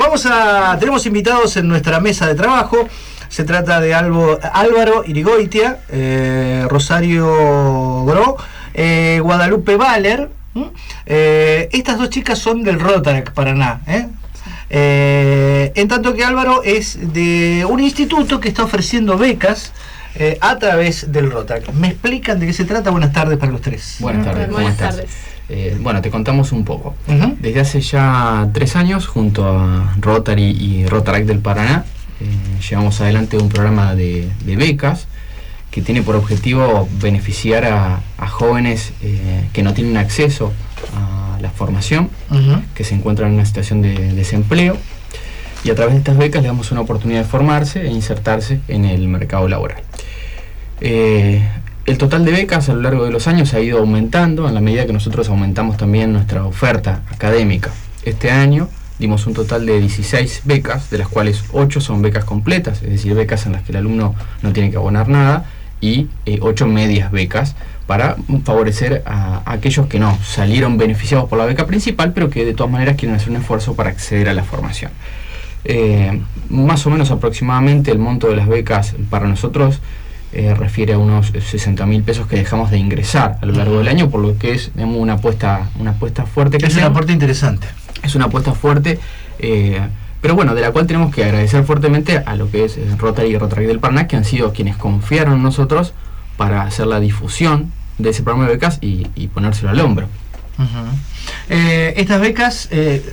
tenemos invitados en nuestra mesa de trabajo. Se trata de Álvaro Irigoitia, Rosario Gro, Guadalupe Valer. Estas dos chicas son del Rotaract Paraná, en tanto que Álvaro es de un instituto que está ofreciendo becas a través del Rotaract. ¿Me explican de qué se trata? Buenas tardes para los tres. Buenas tardes. Buenas tardes. Bueno, te contamos un poco. Uh-huh. Desde hace ya 3 años, junto a Rotary y Rotaract del Paraná, llevamos adelante un programa de becas que tiene por objetivo beneficiar a jóvenes que no tienen acceso a la formación, Uh-huh. que se encuentran en una situación de desempleo, y a través de estas becas le damos una oportunidad de formarse e insertarse en el mercado laboral. El total de becas a lo largo de los años ha ido aumentando en la medida que nosotros aumentamos también nuestra oferta académica. Este año dimos un total de 16 becas, de las cuales 8 son becas completas, es decir, becas en las que el alumno no tiene que abonar nada, y 8 medias becas para favorecer a aquellos que no salieron beneficiados por la beca principal, pero que de todas maneras quieren hacer un esfuerzo para acceder a la formación. Más o menos aproximadamente el monto de las becas para nosotros refiere a unos 60.000 pesos que dejamos de ingresar a lo largo del año, por lo que es, digamos, una apuesta fuerte. Es un aporte interesante. Es una apuesta fuerte, pero bueno, de la cual tenemos que agradecer fuertemente a lo que es Rotary y Rotaract del Paraná, que han sido quienes confiaron en nosotros para hacer la difusión de ese programa de becas y ponérselo al hombro. Uh-huh. Estas becas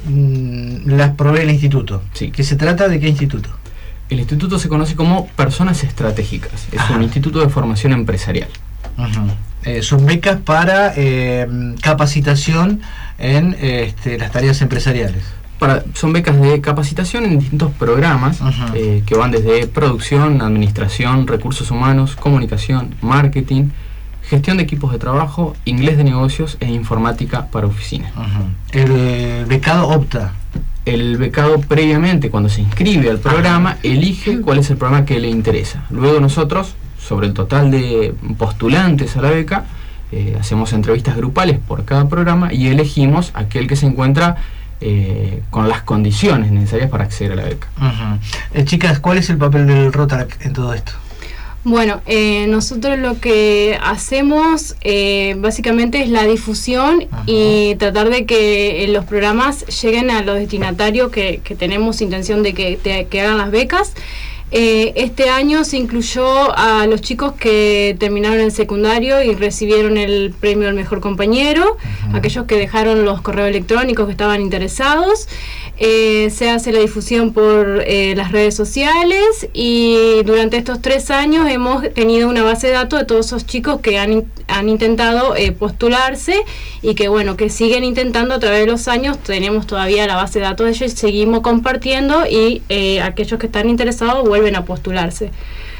las provee el instituto. Sí. ¿Que se trata de qué instituto? El instituto se conoce como Personas Estratégicas. Es Ajá. un instituto de formación empresarial. Uh-huh. Son becas para capacitación en las tareas empresariales. Son becas de capacitación en distintos programas, Uh-huh. que van desde producción, administración, recursos humanos, comunicación, marketing, gestión de equipos de trabajo, inglés de negocios e informática para oficinas. Uh-huh. El becado opta. El becado previamente, cuando se inscribe al programa, elige cuál es el programa que le interesa. Luego nosotros, sobre el total de postulantes a la beca, hacemos entrevistas grupales por cada programa y elegimos aquel que se encuentra con las condiciones necesarias para acceder a la beca. Uh-huh. Chicas, ¿cuál es el papel del Rotaract en todo esto? Bueno, nosotros lo que hacemos básicamente es la difusión. Ajá. Y tratar de que los programas lleguen a los destinatarios que tenemos intención de que hagan las becas. Este año se incluyó a los chicos que terminaron el secundario y recibieron el premio al mejor compañero, uh-huh. Aquellos que dejaron los correos electrónicos que estaban interesados. Se hace la difusión por las redes sociales, y durante estos 3 años hemos tenido una base de datos de todos esos chicos que han intentado postularse y que siguen intentando a través de los años. Tenemos todavía la base de datos de ellos y seguimos compartiendo, y aquellos que están interesados vuelven a postularse.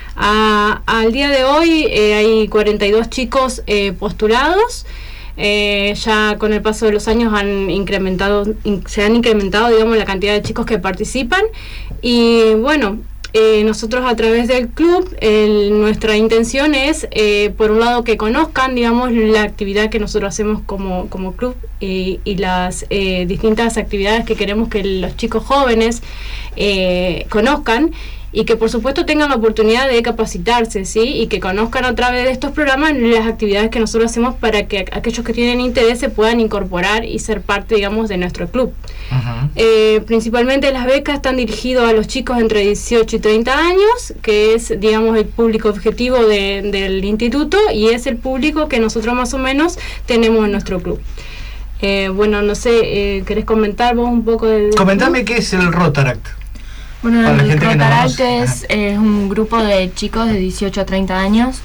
Al día de hoy hay 42 chicos postulados. Ya con el paso de los años se han incrementado, digamos, la cantidad de chicos que participan, y bueno, nosotros a través del club, nuestra intención es, por un lado, que conozcan, digamos, la actividad que nosotros hacemos como club, y las distintas actividades que queremos que los chicos jóvenes conozcan, y que por supuesto tengan la oportunidad de capacitarse, ¿sí? Y que conozcan a través de estos programas las actividades que nosotros hacemos, para que aquellos que tienen interés se puedan incorporar y ser parte, digamos, de nuestro club. Uh-huh. Principalmente las becas están dirigidas a los chicos entre 18 y 30 años, que es, digamos, el público objetivo del instituto, y es el público que nosotros más o menos tenemos en nuestro club. Bueno, no sé, ¿querés comentar vos un poco de...? Comentame qué es el Rotaract. Bueno, el Rotaract es un grupo de chicos de 18 a 30 años,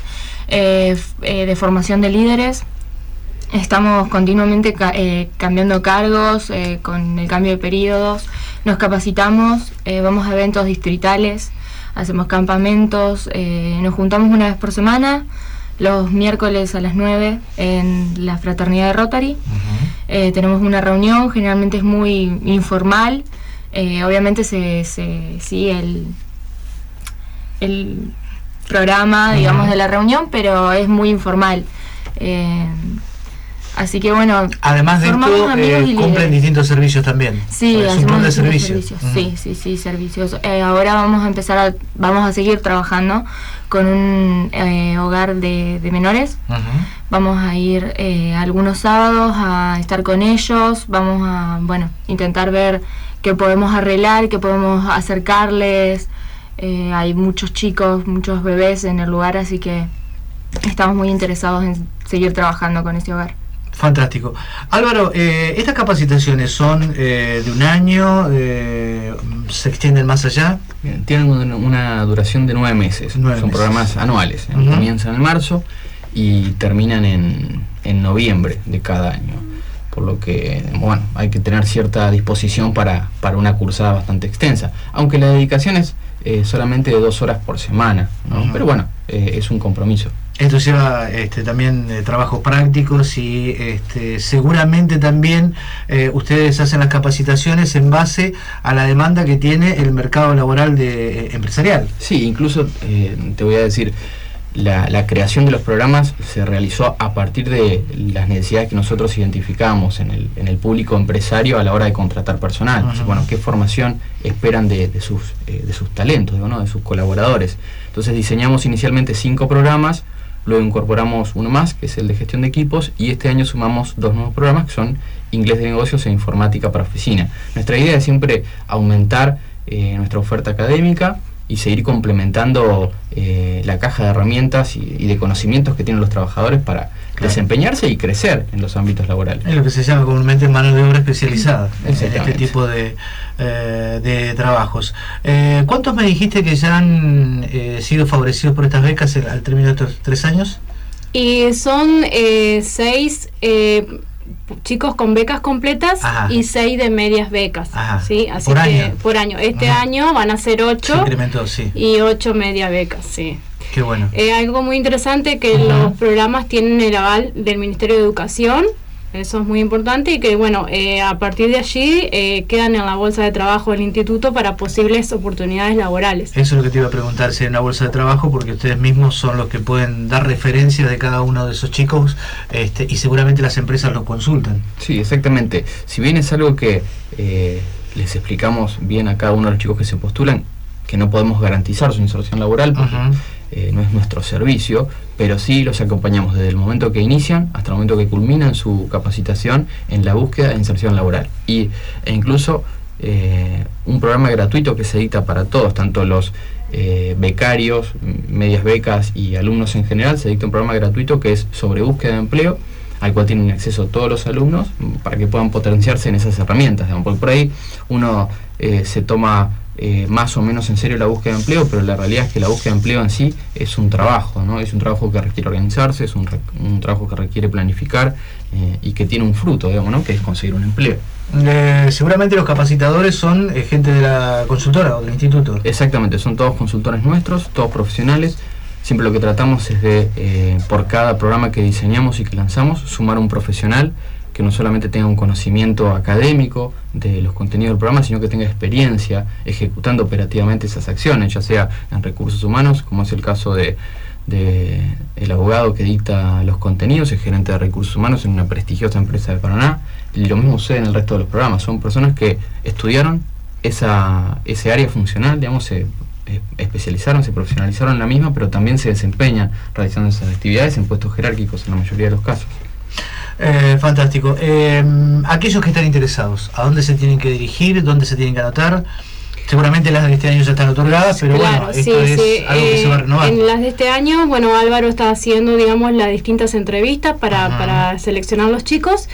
de formación de líderes. Estamos continuamente cambiando cargos, con el cambio de periodos. Nos capacitamos, vamos a eventos distritales, hacemos campamentos, nos juntamos una vez por semana, los miércoles a las 9 en la fraternidad de Rotary. Uh-huh. Tenemos una reunión, generalmente es muy informal. Obviamente se sigue el programa, digamos, de la reunión, pero es muy informal. Así que bueno, además de esto, cumplen distintos servicios también. Sí, hacemos servicios. Sí, servicios. Ahora vamos a seguir trabajando con un hogar de menores. Vamos a ir algunos sábados a estar con ellos. Vamos a, intentar ver qué podemos arreglar, qué podemos acercarles. Hay muchos chicos, muchos bebés en el lugar, así que estamos muy interesados en seguir trabajando con este hogar. Fantástico. Álvaro, ¿estas capacitaciones son de un año? ¿Se extienden más allá? Bien, tienen una duración de 9 meses. Son programas anuales. Comienzan en marzo y terminan en noviembre de cada año. Por lo que, hay que tener cierta disposición para una cursada bastante extensa. Aunque la dedicación es solamente de 2 horas por semana, ¿no? Pero es un compromiso. Esto lleva también trabajos prácticos y seguramente también ustedes hacen las capacitaciones en base a la demanda que tiene el mercado laboral empresarial. Sí, incluso te voy a decir, la creación de los programas se realizó a partir de las necesidades que nosotros identificamos en el público empresario a la hora de contratar personal. Entonces, ¿qué formación esperan de sus talentos, de sus colaboradores? Entonces diseñamos inicialmente 5 programas. Luego incorporamos uno más, que es el de gestión de equipos, y este año sumamos 2 nuevos programas, que son inglés de negocios e informática para oficina. Nuestra idea es siempre aumentar nuestra oferta académica y seguir complementando la caja de herramientas y de conocimientos que tienen los trabajadores para desempeñarse y crecer en los ámbitos laborales. Es lo que se llama comúnmente mano de obra especializada en este tipo de trabajos. ¿Cuántos me dijiste que ya han sido favorecidos por estas becas al término de estos 3 años? Y son 6 chicos con becas completas. y 6 de medias becas. ¿sí? Así por que año. Por año. Este año van a ser 8. Se incrementó, sí. Y 8 media becas, sí. Qué bueno. Algo muy interesante que los programas tienen el aval del Ministerio de Educación. Eso es muy importante y que a partir de allí quedan en la bolsa de trabajo del instituto para posibles oportunidades laborales. Eso es lo que te iba a preguntar, si en una bolsa de trabajo, porque ustedes mismos son los que pueden dar referencias de cada uno de esos chicos y seguramente las empresas los consultan. Sí, exactamente. Si bien es algo que les explicamos bien a cada uno de los chicos que se postulan, que no podemos garantizar su inserción laboral porque no es nuestro servicio, pero sí los acompañamos desde el momento que inician hasta el momento que culminan su capacitación en la búsqueda de inserción laboral. E incluso un programa gratuito que se dicta para todos, tanto los becarios, medias becas y alumnos en general. Se dicta un programa gratuito que es sobre búsqueda de empleo, al cual tienen acceso todos los alumnos para que puedan potenciarse en esas herramientas, porque por ahí uno se toma más o menos en serio la búsqueda de empleo, pero la realidad es que la búsqueda de empleo en sí es un trabajo, ¿no? Es un trabajo que requiere organizarse, es un trabajo que requiere planificar y que tiene un fruto, ¿no? Que es conseguir un empleo. Seguramente los capacitadores son gente de la consultora o del instituto. Exactamente, son todos consultores nuestros, todos profesionales. Siempre lo que tratamos es de, por cada programa que diseñamos y que lanzamos, sumar un profesional que no solamente tenga un conocimiento académico de los contenidos del programa, sino que tenga experiencia ejecutando operativamente esas acciones, ya sea en recursos humanos, como es el caso de el abogado que dicta los contenidos, el gerente de recursos humanos en una prestigiosa empresa de Paraná, y lo mismo sucede en el resto de los programas. Son personas que estudiaron ese área funcional, digamos, se especializaron, se profesionalizaron en la misma, pero también se desempeñan realizando esas actividades en puestos jerárquicos en la mayoría de los casos. Fantástico. Aquellos que están interesados, ¿a dónde se tienen que dirigir? ¿Dónde se tienen que anotar? Seguramente las de este año ya están otorgadas, pero claro, esto es algo que se va a renovar. En las de este año, Álvaro está haciendo, las distintas entrevistas para seleccionar los chicos.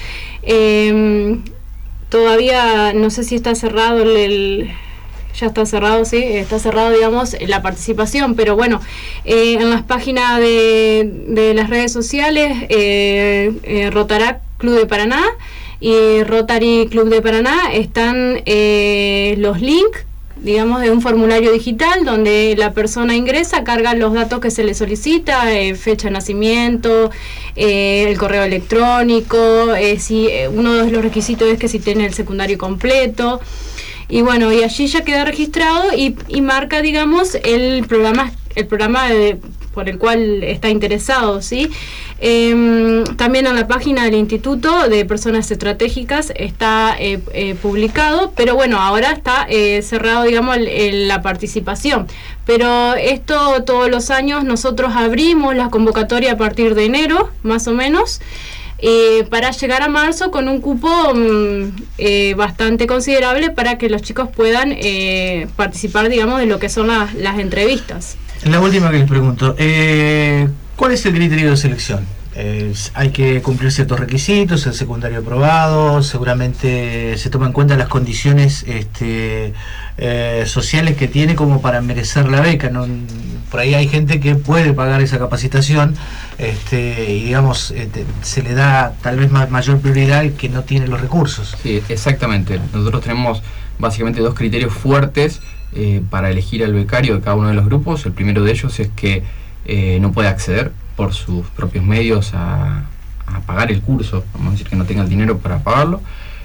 Todavía no sé si está cerrado ya está cerrado, sí, está cerrado, la participación, pero en las páginas de las redes sociales, Rotaract Club de Paraná y Rotary Club de Paraná están los links, de un formulario digital donde la persona ingresa, carga los datos que se le solicita, fecha de nacimiento, el correo electrónico, si uno de los requisitos es que si tiene el secundario completo. Y y allí ya queda registrado y marca, el programa por el cual está interesado, ¿sí? También en la página del Instituto de Personas Estratégicas está publicado, pero bueno, ahora está cerrado, digamos, la participación. Pero esto todos los años nosotros abrimos la convocatoria a partir de enero, más o menos, para llegar a marzo con un cupo bastante considerable para que los chicos puedan participar, digamos, de lo que son las entrevistas. La última que les pregunto, ¿cuál es el criterio de selección? Hay que cumplir ciertos requisitos, el secundario aprobado, seguramente se toman en cuenta las condiciones sociales que tiene como para merecer la beca, ¿no? Por ahí hay gente que puede pagar esa capacitación y digamos se le da tal vez mayor prioridad al que no tiene los recursos. Sí, exactamente. Nosotros tenemos básicamente dos criterios fuertes para elegir al becario de cada uno de los grupos. El primero de ellos es que no puede acceder por sus propios medios a pagar el curso, vamos a decir que no tenga el dinero para pagarlo,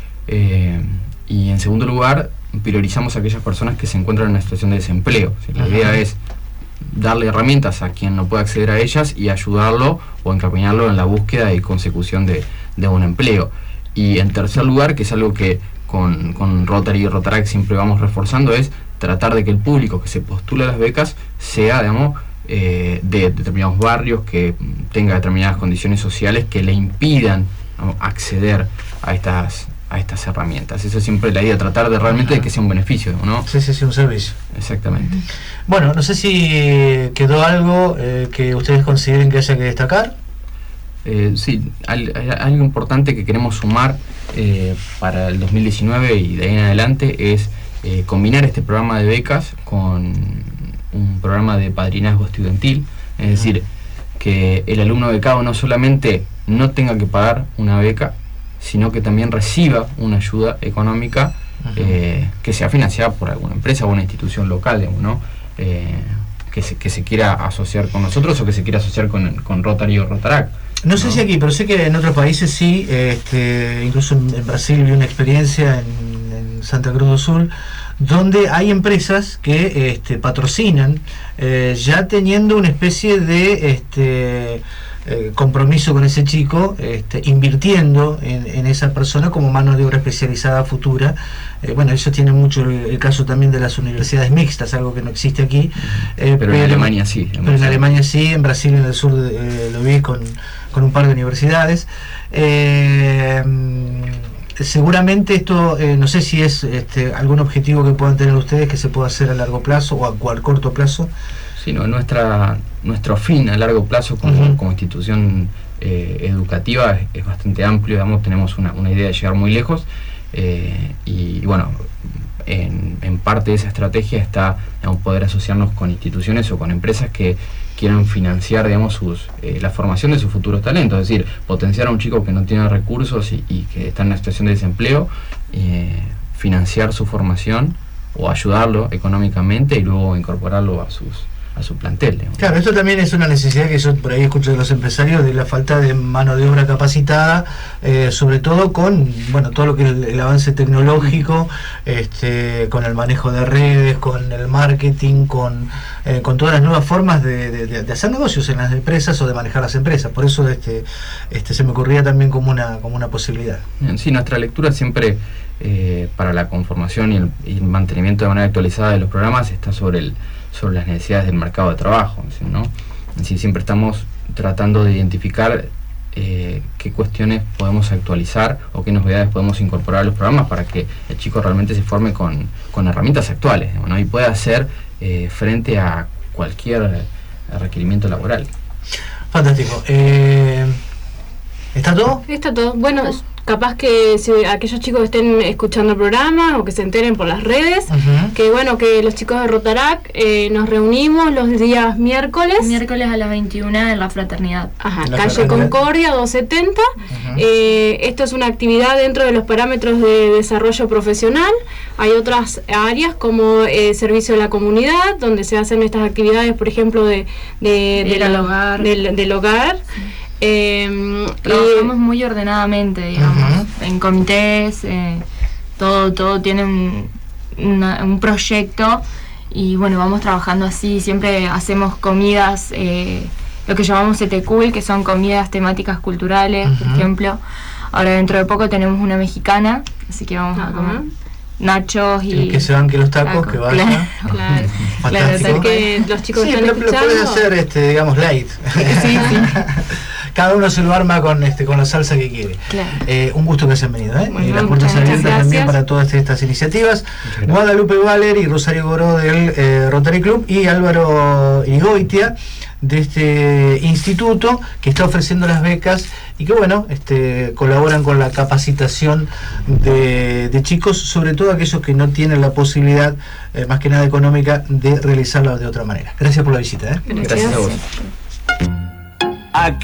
y en segundo lugar priorizamos a aquellas personas que se encuentran en una situación de desempleo. O sea, la idea es darle herramientas a quien no puede acceder a ellas y ayudarlo o encaminarlo en la búsqueda y consecución de un empleo. Y en tercer lugar, que es algo que con Rotary y Rotaract siempre vamos reforzando, es tratar de que el público que se postula a las becas sea, digamos, de determinados barrios, que tenga determinadas condiciones sociales que le impidan, ¿no?, acceder a estas herramientas. Eso es siempre la idea, tratar de realmente de que sea un beneficio, ¿no? Sí, un servicio. Exactamente. Bueno, no sé si quedó algo que ustedes consideren que haya que destacar. Sí, algo importante que queremos sumar para el 2019 y de ahí en adelante es combinar este programa de becas con un programa de padrinazgo estudiantil, es decir, que el alumno becado no solamente no tenga que pagar una beca, sino que también reciba una ayuda económica que sea financiada por alguna empresa o una institución local, digamos, ¿no? Que se quiera asociar con nosotros o que se quiera asociar con Rotary o Rotaract. No sé si aquí, pero sé que en otros países sí, incluso en Brasil vi una experiencia en Santa Cruz do Sul, donde hay empresas que patrocinan, ya teniendo una especie de compromiso con ese chico, invirtiendo en esa persona como mano de obra especializada futura. Bueno, eso tiene mucho el caso también de las universidades mixtas, algo que no existe aquí. Pero en Alemania sí. Pero en Alemania sí, en Brasil, en el sur lo vi con un par de universidades. Seguramente esto, no sé si es algún objetivo que puedan tener ustedes que se pueda hacer a largo plazo o a corto plazo. Sí, no, nuestro fin a largo plazo como institución educativa es bastante amplio, digamos, tenemos una idea de llegar muy lejos, y bueno, en parte de esa estrategia está, digamos, poder asociarnos con instituciones o con empresas que quieran financiar, digamos, la formación de sus futuros talentos, es decir, potenciar a un chico que no tiene recursos y que está en una situación de desempleo, financiar su formación o ayudarlo económicamente y luego incorporarlo a su plantel, digamos. Claro, esto también es una necesidad que yo por ahí escucho de los empresarios, de la falta de mano de obra capacitada, sobre todo con todo lo que es el avance tecnológico, con el manejo de redes, con el marketing, con todas las nuevas formas de hacer negocios en las empresas o de manejar las empresas. Por eso se me ocurría también como una posibilidad. Sí, nuestra lectura siempre para la conformación y el mantenimiento de manera actualizada de los programas está sobre las necesidades del mercado de trabajo, ¿no? Así siempre estamos tratando de identificar qué cuestiones podemos actualizar o qué novedades podemos incorporar a los programas para que el chico realmente se forme con herramientas actuales, ¿no? Y pueda hacer frente a cualquier requerimiento laboral. Fantástico. ¿Está todo? Está todo. Bueno, capaz que si aquellos chicos estén escuchando el programa o que se enteren por las redes, que bueno, que los chicos de Rotaract nos reunimos los días miércoles a las 21 en la Fraternidad. Calle Concordia 270. Esto es una actividad dentro de los parámetros de desarrollo profesional. Hay otras áreas como servicio a la comunidad, donde se hacen estas actividades, por ejemplo, del hogar. Trabajamos muy ordenadamente, digamos, en comités, todo tiene un proyecto y bueno, vamos trabajando así, siempre hacemos comidas, lo que llamamos ETCUL, que son comidas temáticas culturales, por ejemplo. Ahora dentro de poco tenemos una mexicana, así que vamos a comer nachos y... que se banquen los tacos, que vaya. Claro, tal que los chicos están escuchando. Lo puede hacer, digamos, light. Sí. Cada uno se lo arma con la salsa que quiere. Claro. Un gusto que hayan venido. Bueno, las puertas abiertas también para todas estas iniciativas. Guadalupe Valer y Rosario Goró del Rotary Club y Álvaro Irigoitia de este instituto que está ofreciendo las becas y que bueno, colaboran con la capacitación de chicos, sobre todo aquellos que no tienen la posibilidad, más que nada económica, de realizarlo de otra manera. Gracias por la visita. Gracias a vos.